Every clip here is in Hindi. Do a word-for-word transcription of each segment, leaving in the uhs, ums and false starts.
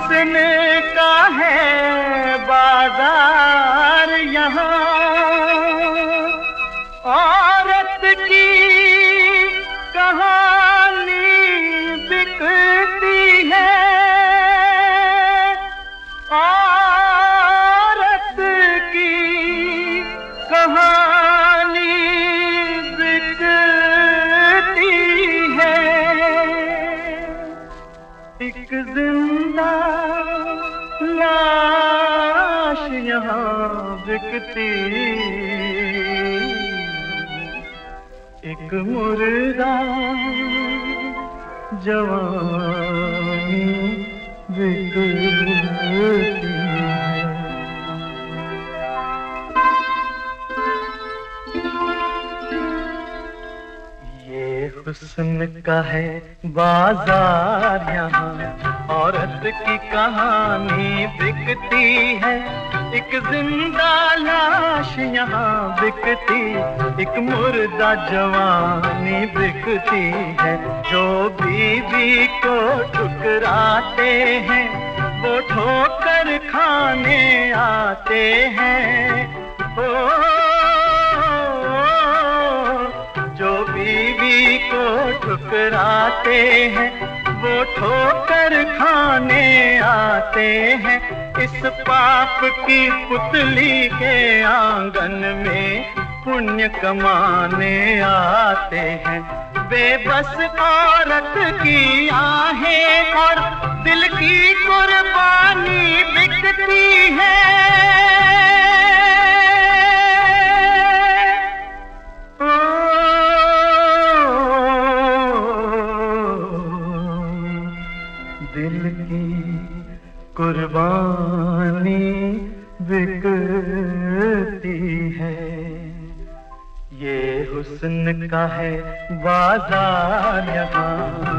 हुस्न का है बाजार यहाँ, औरत की कहानी बिकती है, औरत की कहानी बिकती है। एक जिंदा लाश यहाँ बिकती, एक मुर्दा जवानी बिकती है। ये हुस्न का है बाजार यहाँ, औरत की कहानी बिकती है, एक जिंदा लाश यहाँ बिकती, एक मुर्दा जवानी बिकती है। जो बीवी को ठुकराते हैं वो ठोकर खाने आते हैं। ओ, जो बीवी को ठुकराते हैं वो ठोकर खाने आते हैं। इस पाप की पुतली के आंगन में पुण्य कमाने आते हैं। बेबस औरत की आहें और दिल की कुर्बानी बिकती है। दिल की कुर्बानी बिकती है। ये हुस्न का है बाजार यहाँ।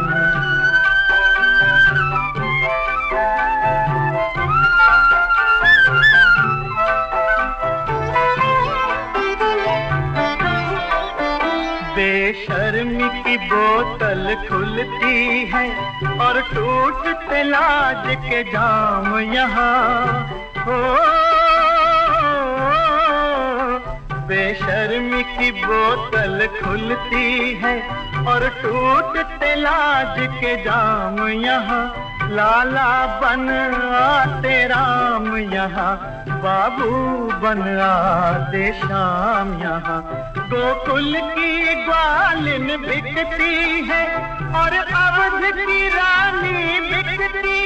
बेशर्मी की बोतल खुलती है और टूटते लाज के जाम यहाँ हो। बेशर्मी की बोतल खुलती है और टूटते लाज के जाम यहाँ। लाला बन आते राम यहाँ, बाबू बन आते श्याम यहाँ। गोकुल की ग्वालिन बिकती है और अवध की रानी बिकती